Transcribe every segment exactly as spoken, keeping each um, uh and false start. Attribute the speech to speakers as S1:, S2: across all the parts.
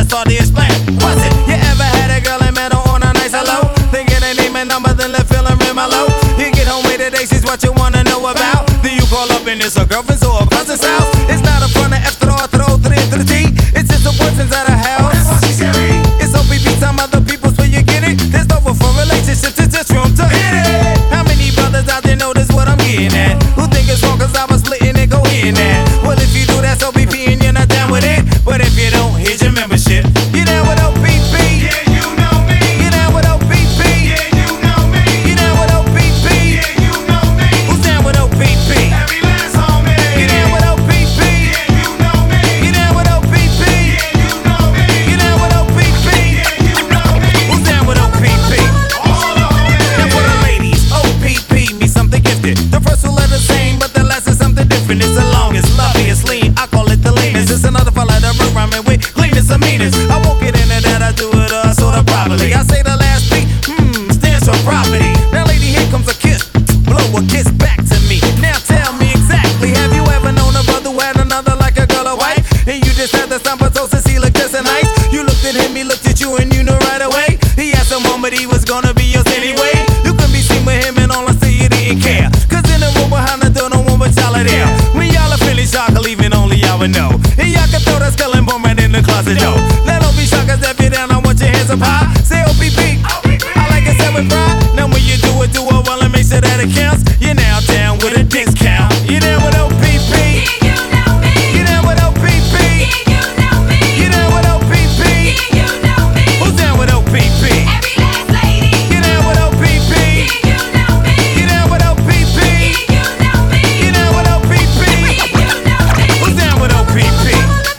S1: that's all they explain. Was it? You ever had a girl and met her on a nice hello? Thinking they name and number, then left feeling real mellow. You get home late today, she's what you wanna know about. Then you call up and it's a girlfriend's or a cousin's house. It's not a front of after all, throw three to the T. It's just the boyfriend's at a house. It's O P P, some other people's where you get it. There's no for relationships, it's just room to hit it. How many brothers out there know this what I'm getting at? Who think it's wrong cause I was splitting and go in that? Well, if you do, that's O P P and you're not down with it. But if you don't, here's your membership. You down with O P P?
S2: Yeah, you know me.
S1: You down with O P P?
S2: Yeah, you know me.
S1: You down with O P P?
S2: Yeah, you know me.
S1: Who's down with O P P?
S2: Every last homie.
S1: You down with O P P?
S2: Yeah, you know me.
S1: You down with O P P?
S2: Yeah, you know me.
S1: You down with O P P?
S2: Yeah, you know me.
S1: Who's down with O P P?
S2: All the homies.
S1: Now for the ladies, O P P means something gifted. The first two letters same, but the last is something different. It's the longest, loveliest, lean. I call it the leanest. It's another fella that run rhyming with cleanest and meanest. I won't get into that, I do it uh, sort of properly. I say the last P, hmm, stands for property. Now lady, here comes a kiss, blow a kiss back to me. Now tell me exactly, have you ever known a brother who had another like a girl or wife? And you just had the stomach since he looked just as nice. You looked at him, he looked at you, and you knew right away. He had someone, but he was gonna be yours anyway. You can be seen with him, and all I see you didn't care. Cause in the room behind the door, no one but y'all are there. When y'all are feeling shocked, leaving only y'all would know. And y'all can throw that skull and bone right in the closet door. Now don't be shocked, cause if you're down, I want your hands up high. Say O P P, I like it said with pride. Now when you do it, do it well and make sure that it counts. You're now down with a discount. You down with O P P?
S3: Yeah, you know me.
S1: You down with O P P?
S3: Yeah, you know me.
S1: You down with O P P?
S3: Yeah, you know me.
S1: Who's down with O P P?
S3: Every last lady.
S1: You down with O P P?
S3: Yeah, you know me.
S1: You down with O P P?
S3: Yeah, you know me.
S1: You down with O P P?
S3: You know me.
S1: Who's down with O P P?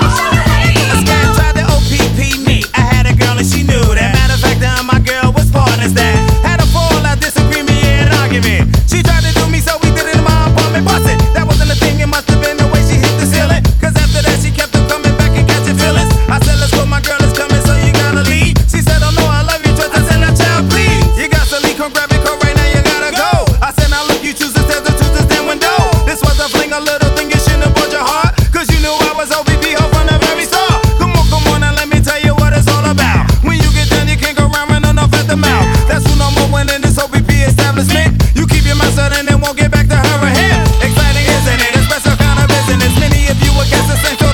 S1: A scam tried to O P P me. I had a girl and she knew that. Matter of fact, uh, my girl was partners that had a fallout, disagreement, yeah, an argument. She tried to do me, so we did it in my apartment. Bust it. That wasn't a thing. It must have been the way she hit the ceiling. Cause after that, she kept on coming back and catching feelings. I said, let's go, my girl is coming, so you gotta leave. She said, oh no, I love you, just I said, now child, please. You got to leave, come grab it, come right now, you gotta go. I said, now look, you choose to stairs, choose to stand window. This was a fling, a little thing, you shouldn't have brought your heart. Cause you knew I was O P P, ho, from the very start. Come on, come on, now let me tell you what it's all about. When you get done, you can't go round running off at the mouth. That's who no more when in this O P P establishment. You keep your mouth shut and then won't get back to her or him. Exciting, isn't it? A special kind of business. Many of you will guess the same.